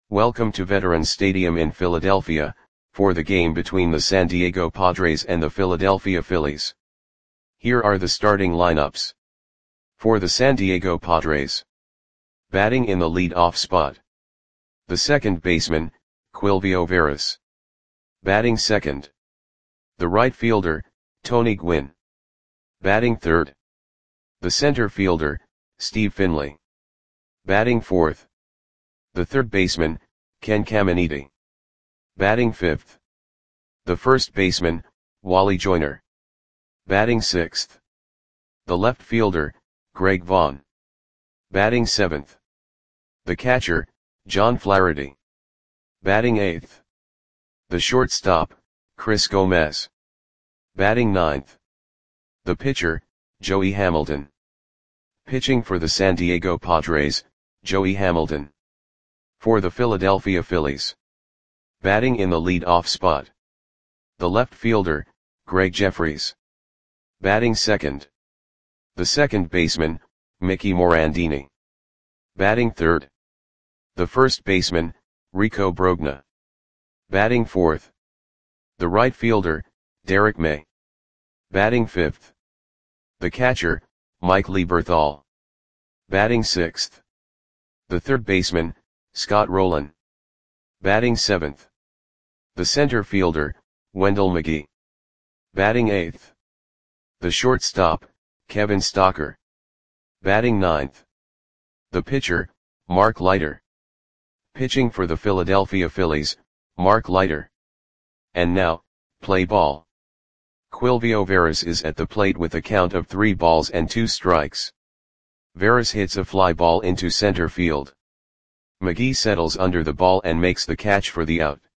Welcome to Veterans Stadium in Philadelphia, for the game between the San Diego Padres and the Philadelphia Phillies. Here are the starting lineups. For the San Diego Padres. Batting in the lead-off spot. The second baseman, Quilvio Veras. Batting second. The right fielder, Tony Gwynn. Batting third. The center fielder, Steve Finley. Batting fourth. The third baseman, Ken Caminiti. Batting fifth. The first baseman, Wally Joyner. Batting sixth. The left fielder, Greg Vaughn. Batting seventh. The catcher, John Flaherty. Batting eighth. The shortstop, Chris Gomez. Batting ninth. The pitcher, Joey Hamilton. Pitching for the San Diego Padres, Joey Hamilton. For the Philadelphia Phillies. Batting in the lead-off spot. The left fielder, Greg Jeffries. Batting second. The second baseman, Mickey Morandini. Batting third. The first baseman, Rico Brogna. Batting fourth. The right fielder, Derek May. Batting fifth. The catcher, Mike Lieberthal. Batting sixth. The third baseman, Scott Rolen. Batting seventh. The center fielder, Wendell McGee. Batting eighth. The shortstop, Kevin Stocker. Batting ninth. The pitcher, Mark Leiter. Pitching for the Philadelphia Phillies, Mark Leiter. And now, play ball. Quilvio Veras is at the plate with a count of 3 balls and 2 strikes. Veras hits a fly ball into center field. McGee settles under the ball and makes the catch for the out.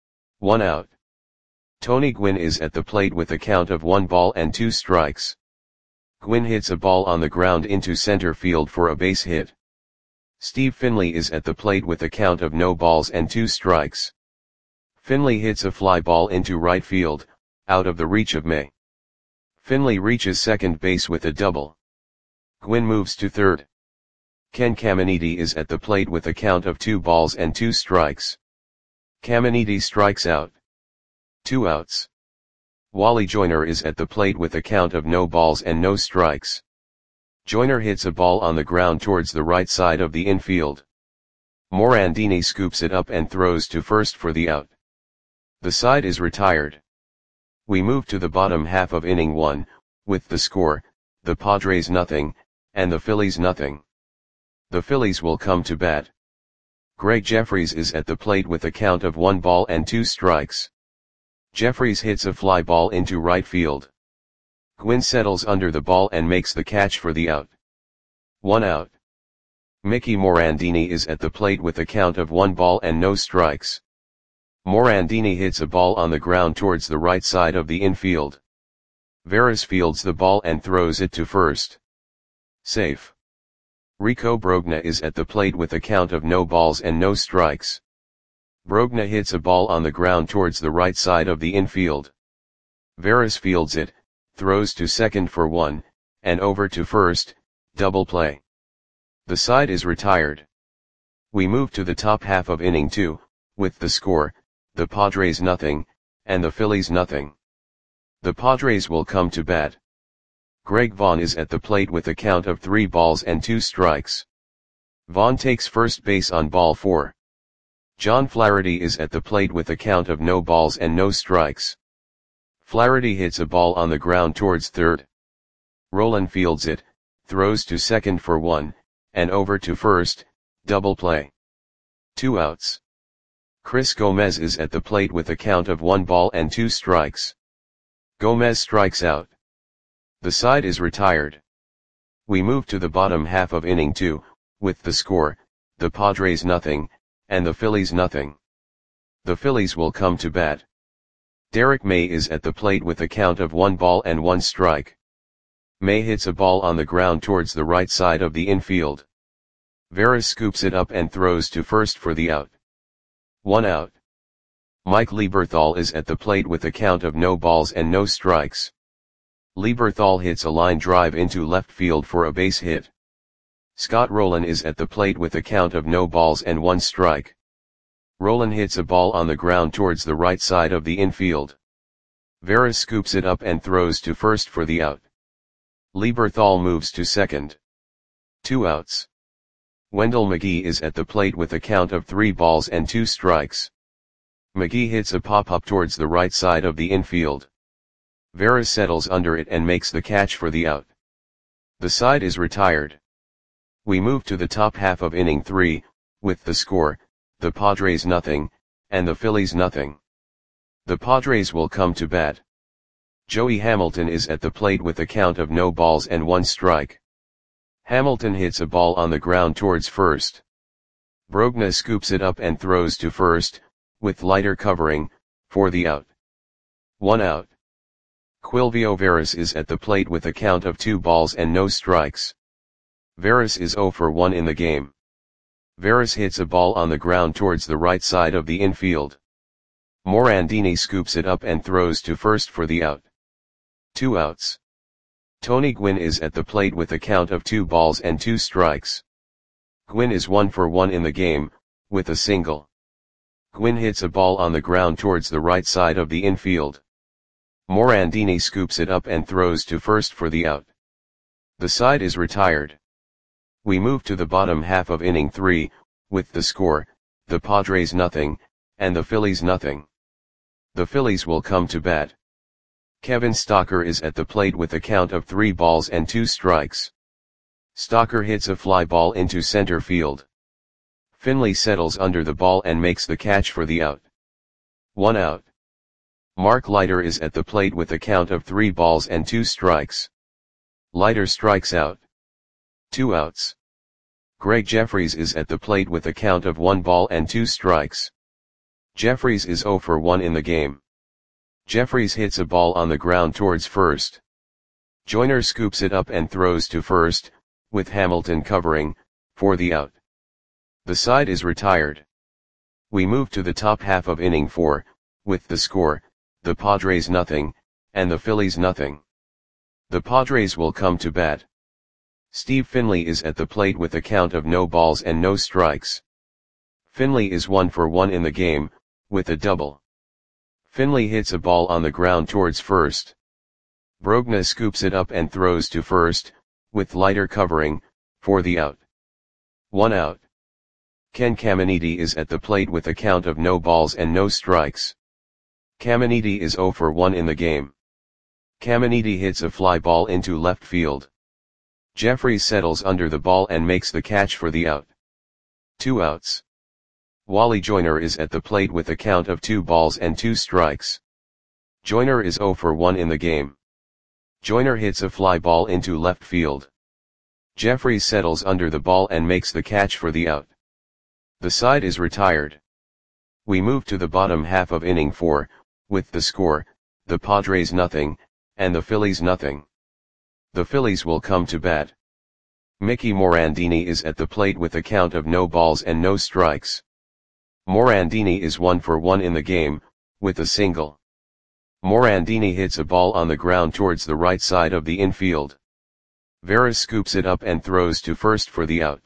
1 out. Tony Gwynn is at the plate with a count of 1 ball and 2 strikes. Gwynn hits a ball on the ground into center field for a base hit. Steve Finley is at the plate with a count of no balls and 2 strikes. Finley hits a fly ball into right field, out of the reach of May. Finley reaches second base with a double. Gwynn moves to third. Ken Caminiti is at the plate with a count of 2 balls and 2 strikes. Caminiti strikes out. 2 outs. Wally Joyner is at the plate with a count of no balls and no strikes. Joyner hits a ball on the ground towards the right side of the infield. Morandini scoops it up and throws to first for the out. The side is retired. We move to the bottom half of inning 1, with the score, the Padres nothing, and the Phillies nothing. The Phillies will come to bat. Greg Jeffries is at the plate with a count of 1 ball and 2 strikes. Jeffries hits a fly ball into right field. Gwynn settles under the ball and makes the catch for the out. 1 out. Mickey Morandini is at the plate with a count of 1 ball and no strikes. Morandini hits a ball on the ground towards the right side of the infield. Veras fields the ball and throws it to first. Safe. Rico Brogna is at the plate with a count of no balls and no strikes. Brogna hits a ball on the ground towards the right side of the infield. Veras fields it, throws to second for 1, and over to first, double play. The side is retired. We move to the top half of inning 2, with the score, the Padres nothing, and the Phillies nothing. The Padres will come to bat. Greg Vaughn is at the plate with a count of 3 balls and 2 strikes. Vaughn takes first base on ball 4. John Flaherty is at the plate with a count of no balls and no strikes. Flaherty hits a ball on the ground towards third. Rolen fields it, throws to second for 1, and over to first, double play. 2 outs. Chris Gomez is at the plate with a count of 1 ball and 2 strikes. Gomez strikes out. The side is retired. We move to the bottom half of inning 2, with the score, the Padres nothing, and the Phillies nothing. The Phillies will come to bat. Derek May is at the plate with a count of 1 ball and 1 strike. May hits a ball on the ground towards the right side of the infield. Veras scoops it up and throws to first for the out. 1 out. Mike Lieberthal is at the plate with a count of no balls and no strikes. Lieberthal hits a line drive into left field for a base hit. Scott Rolen is at the plate with a count of no balls and 1 strike. Roland hits a ball on the ground towards the right side of the infield. Veras scoops it up and throws to first for the out. Lieberthal moves to second. 2 outs. Wendell McGee is at the plate with a count of 3 balls and 2 strikes. McGee hits a pop-up towards the right side of the infield. Veras settles under it and makes the catch for the out. The side is retired. We move to the top half of inning 3, with the score, the Padres nothing, and the Phillies nothing. The Padres will come to bat. Joey Hamilton is at the plate with a count of no balls and 1 strike. Hamilton hits a ball on the ground towards first. Brogna scoops it up and throws to first, with Leiter covering, for the out. 1 out. Quilvio Veras is at the plate with a count of 2 balls and no strikes. Veras is 0 for 1 in the game. Veras hits a ball on the ground towards the right side of the infield. Morandini scoops it up and throws to first for the out. 2 outs. Tony Gwynn is at the plate with a count of 2 balls and 2 strikes. Gwynn is 1 for 1 in the game, with a single. Gwynn hits a ball on the ground towards the right side of the infield. Morandini scoops it up and throws to first for the out. The side is retired. We move to the bottom half of inning 3, with the score, the Padres nothing, and the Phillies nothing. The Phillies will come to bat. Kevin Stocker is at the plate with a count of 3 balls and 2 strikes. Stocker hits a fly ball into center field. Finley settles under the ball and makes the catch for the out. 1 out. Mark Leiter is at the plate with a count of 3 balls and 2 strikes. Leiter strikes out. 2 outs. Greg Jeffries is at the plate with a count of 1 ball and 2 strikes. Jeffries is 0 for 1 in the game. Jeffries hits a ball on the ground towards first. Joyner scoops it up and throws to first, with Hamilton covering, for the out. The side is retired. We move to the top half of inning 4, with the score, the Padres nothing, and the Phillies nothing. The Padres will come to bat. Steve Finley is at the plate with a count of no balls and no strikes. Finley is 1 for 1 in the game, with a double. Finley hits a ball on the ground towards first. Brogna scoops it up and throws to first, with Leiter covering, for the out. 1 out. Ken Caminiti is at the plate with a count of no balls and no strikes. Caminiti is 0 for 1 in the game. Caminiti hits a fly ball into left field. Jeffries settles under the ball and makes the catch for the out. 2 outs. Wally Joyner is at the plate with a count of 2 balls and 2 strikes. Joyner is 0 for 1 in the game. Joyner hits a fly ball into left field. Jeffries settles under the ball and makes the catch for the out. The side is retired. We move to the bottom half of inning 4, with the score, the Padres nothing, and the Phillies nothing. The Phillies will come to bat. Mickey Morandini is at the plate with a count of no balls and no strikes. Morandini is 1 for 1 in the game, with a single. Morandini hits a ball on the ground towards the right side of the infield. Veras scoops it up and throws to first for the out.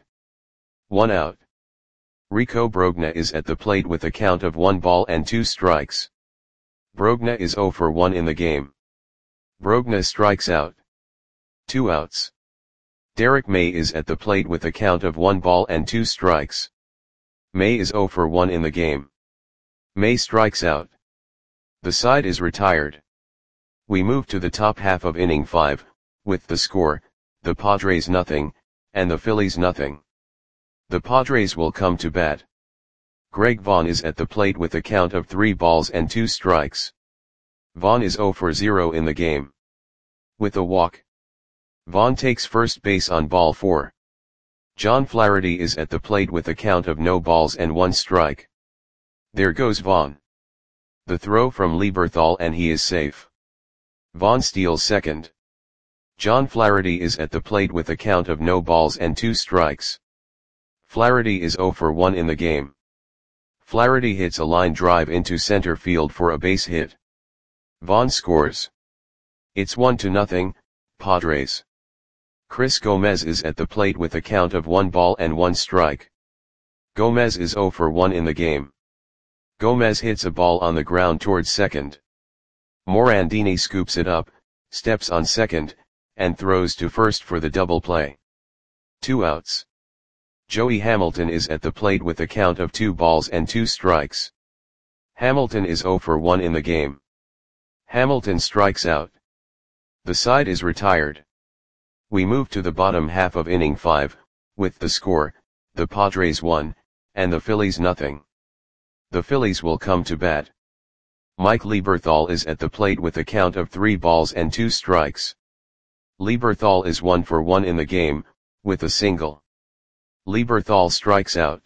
1 out. Rico Brogna is at the plate with a count of 1 ball and 2 strikes. Brogna is 0 for 1 in the game. Brogna strikes out. 2 outs. Derek May is at the plate with a count of 1 ball and 2 strikes. May is 0 for 1 in the game. May strikes out. The side is retired. We move to the top half of inning 5, with the score, the Padres nothing, and the Phillies nothing. The Padres will come to bat. Greg Vaughn is at the plate with a count of 3 balls and 2 strikes. Vaughn is 0 for 0 in the game. With a walk. Vaughn takes first base on ball 4. John Flaherty is at the plate with a count of no balls and 1 strike. There goes Vaughn. The throw from Lieberthal and he is safe. Vaughn steals second. John Flaherty is at the plate with a count of no balls and 2 strikes. Flaherty is 0 for 1 in the game. Flaherty hits a line drive into center field for a base hit. Vaughn scores. It's 1-0, Padres. Chris Gomez is at the plate with a count of 1 ball and 1 strike. Gomez is 0 for 1 in the game. Gomez hits a ball on the ground towards second. Morandini scoops it up, steps on second, and throws to first for the double play. 2 outs. Joey Hamilton is at the plate with a count of 2 balls and 2 strikes. Hamilton is 0 for 1 in the game. Hamilton strikes out. The side is retired. We move to the bottom half of inning 5, with the score, the Padres 1, and the Phillies nothing. The Phillies will come to bat. Mike Lieberthal is at the plate with a count of 3 balls and 2 strikes. Lieberthal is 1 for 1 in the game, with a single. Lieberthal strikes out.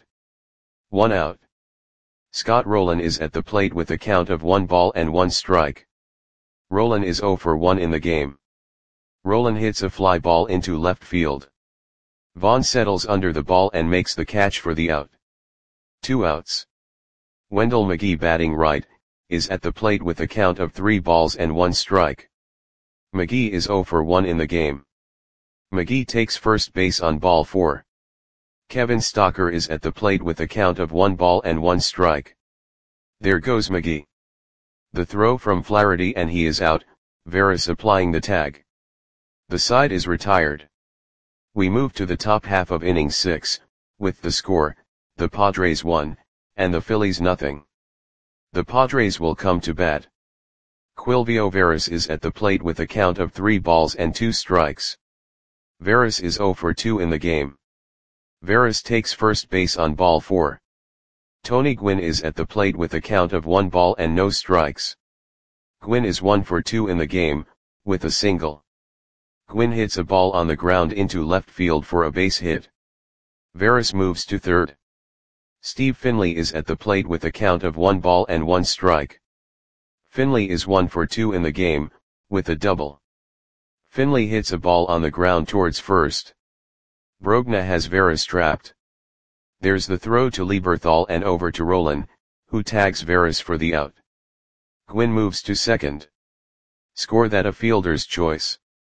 1 out. Scott Rolen is at the plate with a count of 1 ball and 1 strike. Rolen is 0 for 1 in the game. Rolen hits a fly ball into left field. Vaughn settles under the ball and makes the catch for the out. 2 outs. Wendell McGee, batting right, is at the plate with a count of 3 balls and 1 strike. McGee is 0 for 1 in the game. McGee takes first base on ball 4. Kevin Stocker is at the plate with a count of 1 ball and 1 strike. There goes McGee. The throw from Flaherty and he is out, Veras applying the tag. The side is retired. We move to the top half of inning 6, with the score, the Padres 1, and the Phillies nothing. The Padres will come to bat. Quilvio Veras is at the plate with a count of 3 balls and 2 strikes. Veras is 0 for 2 in the game. Veras takes first base on ball 4. Tony Gwynn is at the plate with a count of 1 ball and no strikes. Gwynn is 1 for 2 in the game, with a single. Gwynn hits a ball on the ground into left field for a base hit. Veras moves to third. Steve Finley is at the plate with a count of 1 ball and 1 strike. Finley is 1 for 2 in the game, with a double. Finley hits a ball on the ground towards first. Brogna has Veras trapped. There's the throw to Lieberthal and over to Rolen, who tags Veras for the out. Gwynn moves to second. Score that a fielder's choice.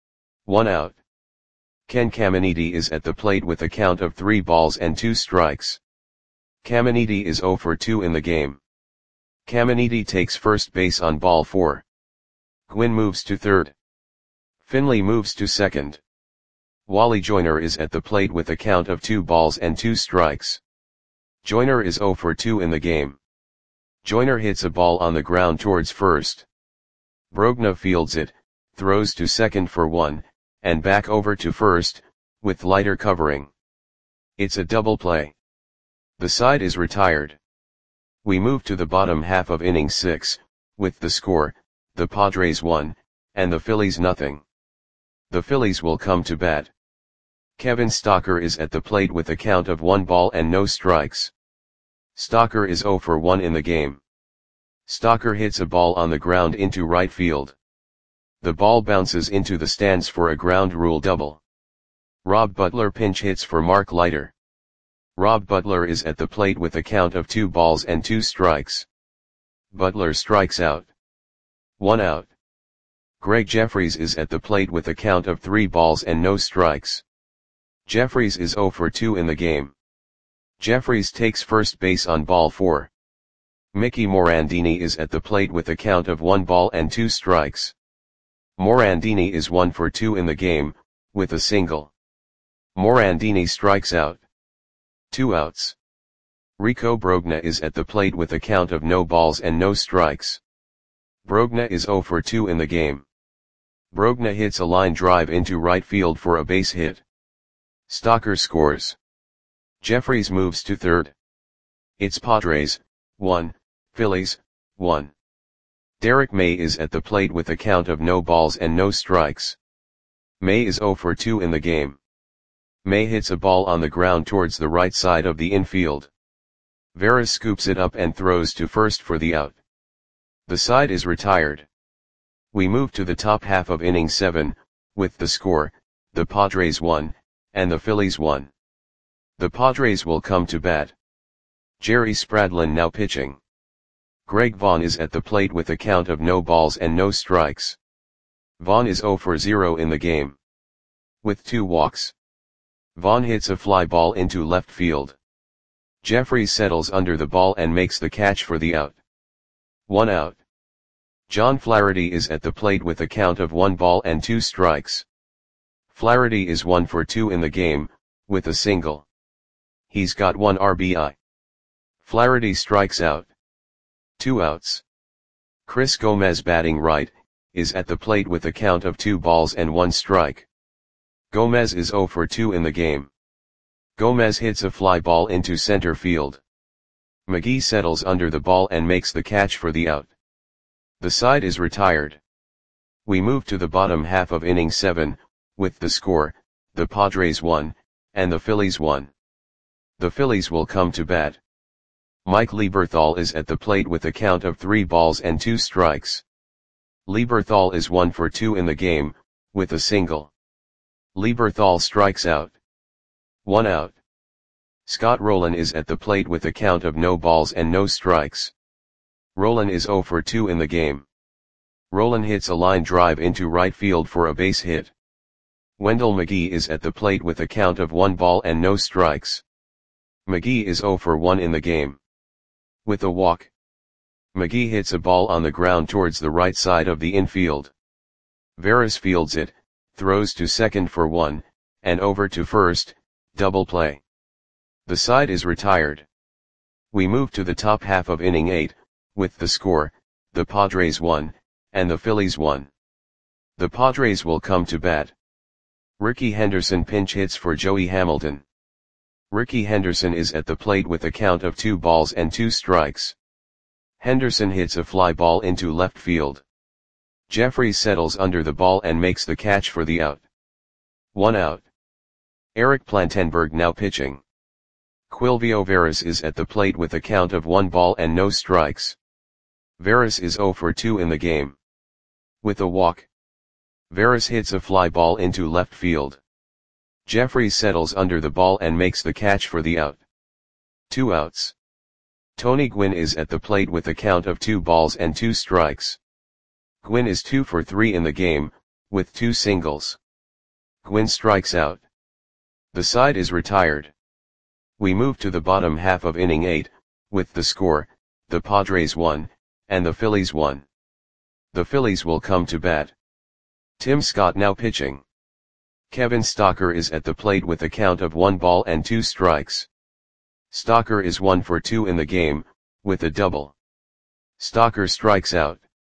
1 out. Ken Caminiti is at the plate with a count of 3 balls and 2 strikes. Caminiti is 0 for 2 in the game. Caminiti takes first base on ball 4. Gwynn moves to third. Finley moves to second. Wally Joyner is at the plate with a count of 2 balls and 2 strikes. Joyner is 0 for 2 in the game. Joyner hits a ball on the ground towards first. Brogna fields it, throws to second for 1, and back over to first, with Leiter covering. It's a double play. The side is retired. We move to the bottom half of inning 6, with the score, the Padres 1, and the Phillies nothing. The Phillies will come to bat. Kevin Stocker is at the plate with a count of 1 ball and no strikes. Stocker is 0 for 1 in the game. Stocker hits a ball on the ground into right field. The ball bounces into the stands for a ground rule double. Rob Butler pinch hits for Mark Leiter. Rob Butler is at the plate with a count of 2 balls and 2 strikes. Butler strikes out. 1 out. Greg Jeffries is at the plate with a count of 3 balls and no strikes. Jeffries is 0 for 2 in the game. Jeffries takes first base on ball 4. Mickey Morandini is at the plate with a count of 1 ball and 2 strikes. Morandini is 1 for 2 in the game, with a single. Morandini strikes out. 2 outs. Rico Brogna is at the plate with a count of no balls and no strikes. Brogna is 0 for 2 in the game. Brogna hits a line drive into right field for a base hit. Stocker scores. Jeffries moves to third. It's Padres, 1, Phillies, 1. Derek May is at the plate with a count of no balls and no strikes. May is 0 for 2 in the game. May hits a ball on the ground towards the right side of the infield. Veras scoops it up and throws to first for the out. The side is retired. We move to the top half of inning 7, with the score, the Padres 1, and the Phillies 1. The Padres will come to bat. Jerry Spradlin now pitching. Greg Vaughn is at the plate with a count of no balls and no strikes. Vaughn is 0 for 0 in the game. With 2 walks. Vaughn hits a fly ball into left field. Jeffries settles under the ball and makes the catch for the out. 1 out. John Flaherty is at the plate with a count of 1 ball and 2 strikes. Flaherty is 1 for 2 in the game, with a single. He's got 1 RBI. Flaherty strikes out. 2 outs. Chris Gomez, batting right, is at the plate with a count of 2 balls and 1 strike. Gomez is 0 for 2 in the game. Gomez hits a fly ball into center field. McGee settles under the ball and makes the catch for the out. The side is retired. We move to the bottom half of inning 7, with the score, the Padres 1, and the Phillies 1. The Phillies will come to bat. Mike Lieberthal is at the plate with a count of 3 balls and 2 strikes. Lieberthal is 1 for 2 in the game, with a single. Lieberthal strikes out. 1 out. Scott Rolen is at the plate with a count of no balls and no strikes. Rolen is 0 for 2 in the game. Rolen hits a line drive into right field for a base hit. Wendell McGee is at the plate with a count of 1 ball and no strikes. McGee is 0 for 1 in the game. With a walk. McGee hits a ball on the ground towards the right side of the infield. Veras fields it, throws to second for 1, and over to first, double play. The side is retired. We move to the top half of inning 8, with the score, the Padres 1, and the Phillies 1. The Padres will come to bat. Ricky Henderson pinch hits for Joey Hamilton. Ricky Henderson is at the plate with a count of 2 balls and 2 strikes. Henderson hits a fly ball into left field. Jeffries settles under the ball and makes the catch for the out. 1 out. Eric Plantenberg now pitching. Quilvio Veras is at the plate with a count of 1 ball and no strikes. Veras is 0 for 2 in the game. With a walk. Veras hits a fly ball into left field. Jeffries settles under the ball and makes the catch for the out. 2 outs. Tony Gwynn is at the plate with a count of 2 balls and 2 strikes. Gwynn is 2 for 3 in the game, with 2 singles. Gwynn strikes out. The side is retired. We move to the bottom half of inning 8, with the score, the Padres 1, and the Phillies 1. The Phillies will come to bat. Tim Scott now pitching. Kevin Stocker is at the plate with a count of 1 ball and 2 strikes. Stocker is 1 for 2 in the game, with a double. Stocker strikes out.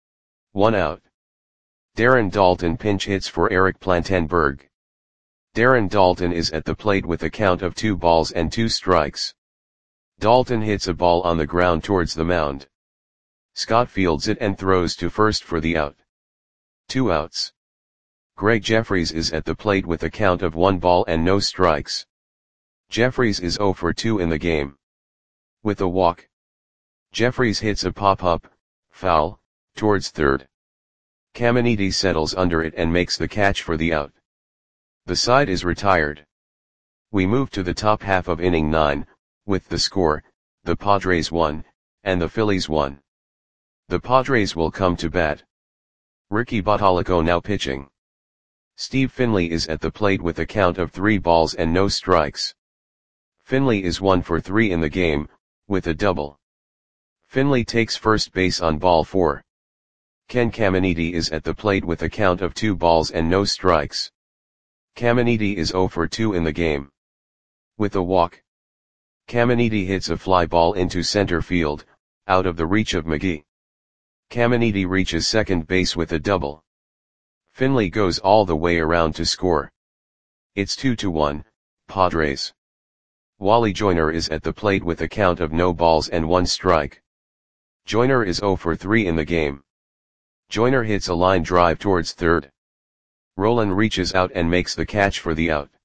1 out. Darren Daulton pinch hits for Eric Plantenberg. Darren Daulton is at the plate with a count of 2 balls and 2 strikes. Daulton hits a ball on the ground towards the mound. Scott fields it and throws to first for the out. 2 outs. Greg Jeffries is at the plate with a count of 1 ball and no strikes. Jeffries is 0 for 2 in the game. With a walk. Jeffries hits a pop-up, foul, towards third. Caminiti settles under it and makes the catch for the out. The side is retired. We move to the top half of inning 9, with the score, the Padres 1, and the Phillies 1. The Padres will come to bat. Ricky Bottalico now pitching. Steve Finley is at the plate with a count of 3 balls and no strikes. Finley is 1 for 3 in the game, with a double. Finley takes first base on ball 4. Ken Caminiti is at the plate with a count of 2 balls and no strikes. Caminiti is 0 for 2 in the game. With a walk. Caminiti hits a fly ball into center field, out of the reach of McGee. Caminiti reaches second base with a double. Finley goes all the way around to score. It's 2-1, Padres. Wally Joyner is at the plate with a count of no balls and 1 strike. Joyner is 0 for 3 in the game. Joyner hits a line drive towards third. Rolen reaches out and makes the catch for the out.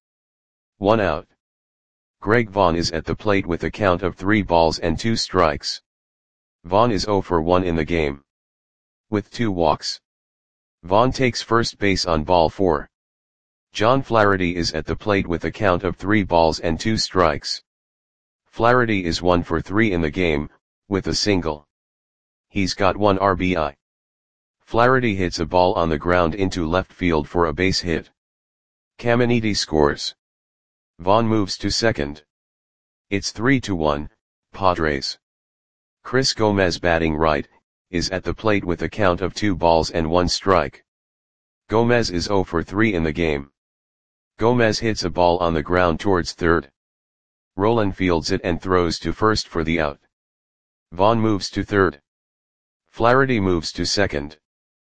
1 out. Greg Vaughn is at the plate with a count of 3 balls and 2 strikes. Vaughn is 0 for 1 in the game. With 2 walks. Vaughn takes first base on ball 4. John Flaherty is at the plate with a count of 3 balls and 2 strikes. Flaherty is 1 for 3 in the game, with a single. He's got 1 RBI. Flaherty hits a ball on the ground into left field for a base hit. Caminiti scores. Vaughn moves to second. It's 3-1, Padres. Chris Gomez batting right, is at the plate with a count of 2 balls and 1 strike. Gomez is 0 for 3 in the game. Gomez hits a ball on the ground towards third. Rolen fields it and throws to first for the out. Vaughn moves to third. Flaherty moves to second.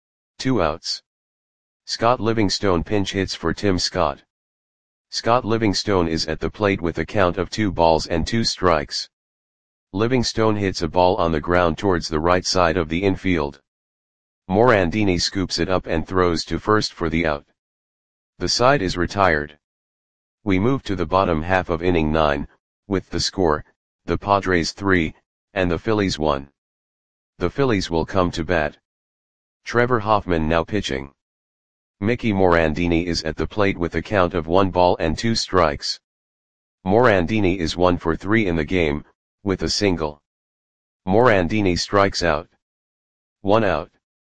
2 outs. Scott Livingstone pinch hits for Tim Scott. Scott Livingstone is at the plate with a count of 2 balls and 2 strikes. Livingstone hits a ball on the ground towards the right side of the infield. Morandini scoops it up and throws to first for the out. The side is retired. We move to the bottom half of inning 9, with the score, the Padres 3, and the Phillies 1. The Phillies will come to bat. Trevor Hoffman now pitching. Mickey Morandini is at the plate with a count of 1 ball and 2 strikes. Morandini is 1 for 3 in the game, with a single. Morandini strikes out. 1 out.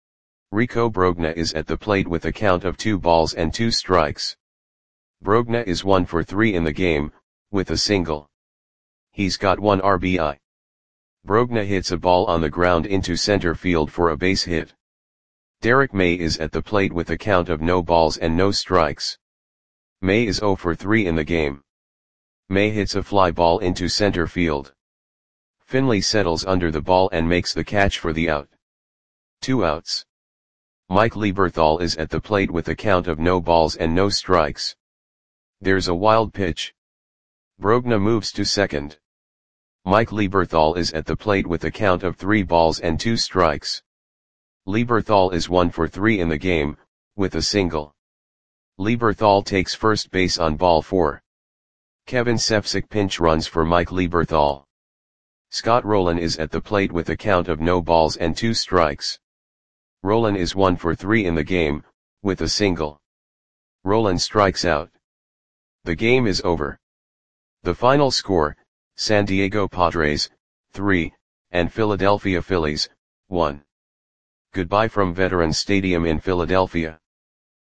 Rico Brogna is at the plate with a count of 2 balls and 2 strikes. Brogna is 1 for 3 in the game, with a single. He's got 1 RBI. Brogna hits a ball on the ground into center field for a base hit. Derek May is at the plate with a count of no balls and no strikes. May is 0 for 3 in the game. May hits a fly ball into center field. Finley settles under the ball and makes the catch for the out. 2 outs. Mike Lieberthal is at the plate with a count of no balls and no strikes. There's a wild pitch. Brogna moves to second. Mike Lieberthal is at the plate with a count of 3 balls and 2 strikes. Lieberthal is 1 for 3 in the game, with a single. Lieberthal takes first base on ball 4. Kevin Sepsic pinch runs for Mike Lieberthal. Scott Rolen is at the plate with a count of no balls and 2 strikes. Rolen is 1 for 3 in the game, with a single. Rolen strikes out. The game is over. The final score, San Diego Padres, 3, and Philadelphia Phillies, 1. Goodbye from Veterans Stadium in Philadelphia.